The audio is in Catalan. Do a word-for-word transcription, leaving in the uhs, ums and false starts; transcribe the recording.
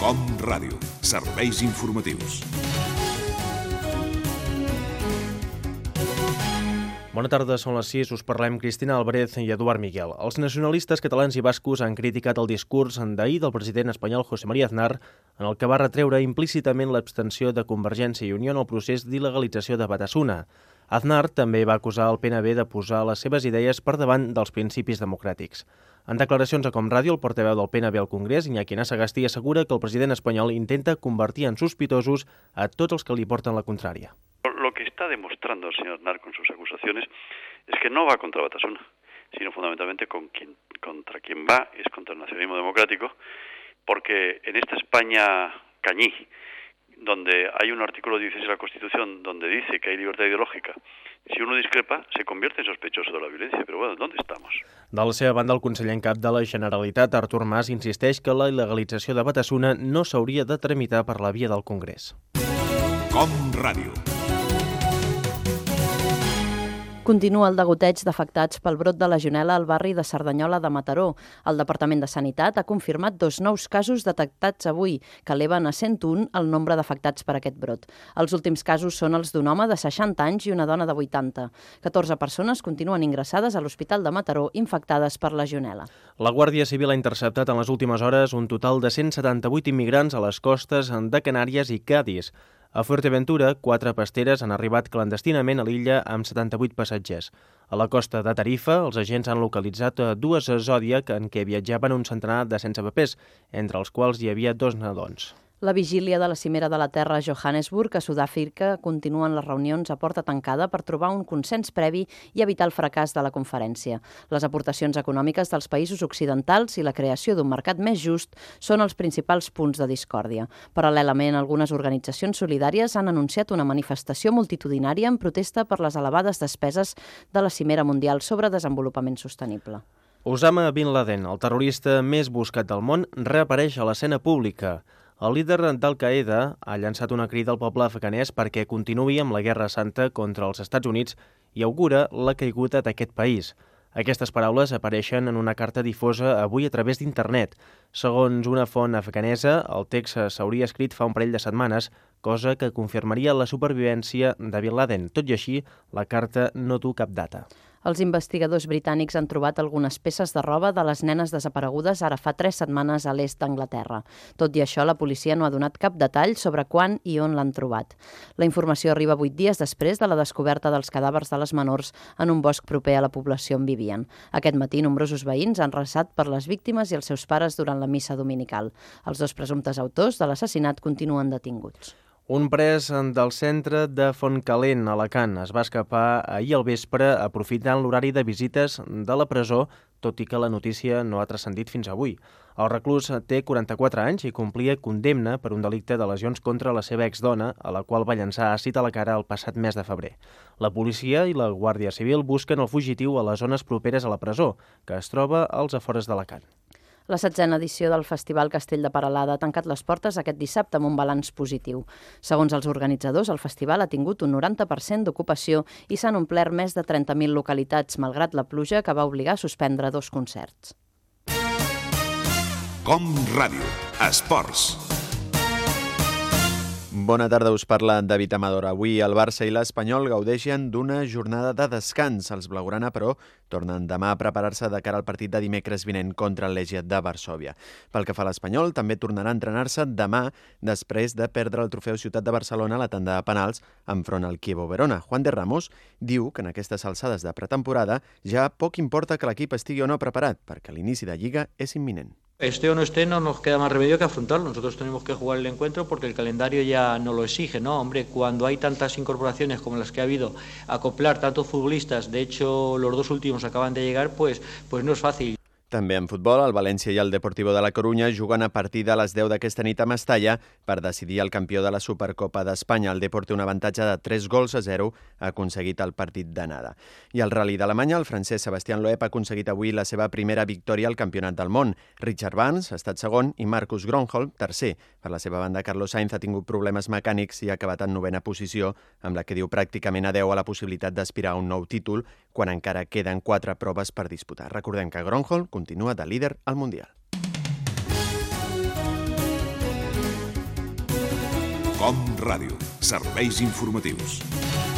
Com Ràdio, serveis informatius. Bona tarda, són les sis, us parlem Cristina Álvarez i Eduard Miguel. Els nacionalistes catalans i bascos han criticat el discurs d'ahir del president espanyol José María Aznar, en el que va retreure implícitament l'abstenció de Convergència i Unió en el procés d'il·legalització de Batasuna. Aznar també va acusar el P N B de posar les seves idees per davant dels principis democràtics. En declaracions a Com Ràdio, el portaveu del P N B al Congrés, Iñaki Sagasti, assegura que el president espanyol intenta convertir en sospitosos a tots els que li porten la contrària. Lo que está demostrando el señor Aznar con sus acusaciones es que no va contra Batasuna, sino fundamentalmente con quien, contra quien va es contra el nacionalismo democrático, porque en esta España cañí, donde hay un artículo dieciséis de la Constitución donde dice que hay libertad ideológica, si uno discrepa, se convierte en sospechoso de la violencia. Pero bueno, ¿dónde estamos? De la seva banda, el conseller en cap de la Generalitat, Artur Mas, insisteix que la il·legalització de Batasuna no s'hauria de tramitar per la via del Congrés. Com Ràdio. Continua el degoteig d'afectats pel brot de legionel·la al barri de Cerdanyola de Mataró. El Departament de Sanitat ha confirmat dos nous casos detectats avui, que eleven a cent un el nombre d'afectats per aquest brot. Els últims casos són els d'un home de seixanta anys i una dona de vuitanta. catorze persones continuen ingressades a l'Hospital de Mataró infectades per legionel·la. La Guàrdia Civil ha interceptat en les últimes hores un total de cent setanta-vuit immigrants a les costes de Canàries i Cadis. A Fuerteventura, quatre pasteres han arribat clandestinament a l'illa amb setanta-vuit passatgers. A la costa de Tarifa, els agents han localitzat dues Zodiac en què viatjaven un centenar de sense papers, entre els quals hi havia dos nadons. La vigília de la Cimera de la Terra a Johannesburg, a Sud-àfrica, continuen les reunions a porta tancada per trobar un consens previ i evitar el fracàs de la conferència. Les aportacions econòmiques dels països occidentals i la creació d'un mercat més just són els principals punts de discòrdia. Paral·lelament, algunes organitzacions solidàries han anunciat una manifestació multitudinària en protesta per les elevades despeses de la Cimera Mundial sobre Desenvolupament Sostenible. Osama Bin Laden, el terrorista més buscat del món, reapareix a l'escena pública. El líder d'Al-Qaeda ha llançat una crida al poble afganès perquè continuï amb la Guerra Santa contra els Estats Units i augura la caiguda d'aquest país. Aquestes paraules apareixen en una carta difosa avui a través d'internet. Segons una font afganesa, el text s'hauria escrit fa un parell de setmanes, cosa que confirmaria la supervivència de Bin Laden. Tot i així, la carta no du cap data. Els investigadors britànics han trobat algunes peces de roba de les nenes desaparegudes ara fa tres setmanes a l'est d'Anglaterra. Tot i això, la policia no ha donat cap detall sobre quan i on l'han trobat. La informació arriba vuit dies després de la descoberta dels cadàvers de les menors en un bosc proper a la població on vivien. Aquest matí, nombrosos veïns han resat per les víctimes i els seus pares durant la missa dominical. Els dos presumptes autors de l'assassinat continuen detinguts. Un pres del centre de Fontcalent, Alacant, es va escapar ahir al vespre aprofitant l'horari de visites de la presó, tot i que la notícia no ha transcendit fins avui. El reclús té quaranta-quatre anys i complia condemna per un delicte de lesions contra la seva exdona, a la qual va llançar àcid a la cara el passat mes de febrer. La policia i la Guàrdia Civil busquen el fugitiu a les zones properes a la presó, que es troba als afores d'Alacant. La setzena edició del Festival Castell de Peralada ha tancat les portes aquest dissabte amb un balanç positiu. Segons els organitzadors, el festival ha tingut un noranta per cent d'ocupació i s'han omplert més de trenta mil localitats, malgrat la pluja que va obligar a suspendre dos concerts. Com Ràdio, esports. Bona tarda, us parla David Amador. Avui el Barça i l'Espanyol gaudeixen d'una jornada de descans. Els blaugrana, però, tornen demà a preparar-se de cara al partit de dimecres vinent contra el Legia de Varsòvia. Pel que fa a l'Espanyol, també tornarà a entrenar-se demà després de perdre el trofeu Ciutat de Barcelona a la tanda de penals enfront al Chievo Verona. Juan de Ramos diu que en aquestes alçades de pretemporada ja poc importa que l'equip estigui o no preparat, perquè l'inici de Lliga és imminent. Esté o no esté, no nos queda más remedio que afrontarlo. Nosotros tenemos que jugar el encuentro porque el calendario ya no lo exige, ¿no? Hombre, cuando hay tantas incorporaciones como las que ha habido, acoplar tantos futbolistas, de hecho los dos últimos acaban de llegar, pues, pues no es fácil. També en futbol, el València i el Deportivo de la Corunya juguen a partir de les deu d'aquesta nit a Mestalla per decidir el campió de la Supercopa d'Espanya. El Depor té un avantatge de tres gols a zero aconseguit el partit d'anada. I al Rally d'Alemanya, el francès Sebastián Loeb ha aconseguit avui la seva primera victòria al Campionat del Món. Richard Barnes ha estat segon i Marcus Gronholm tercer. Per la seva banda, Carlos Sainz ha tingut problemes mecànics i ha acabat en novena posició, amb la que diu pràcticament adeu a la possibilitat d'aspirar a un nou títol, quan encara queden quatre proves per disputar. Recordem que Gronholm continua de líder al Mundial. Com Ràdio. Serveis informatius.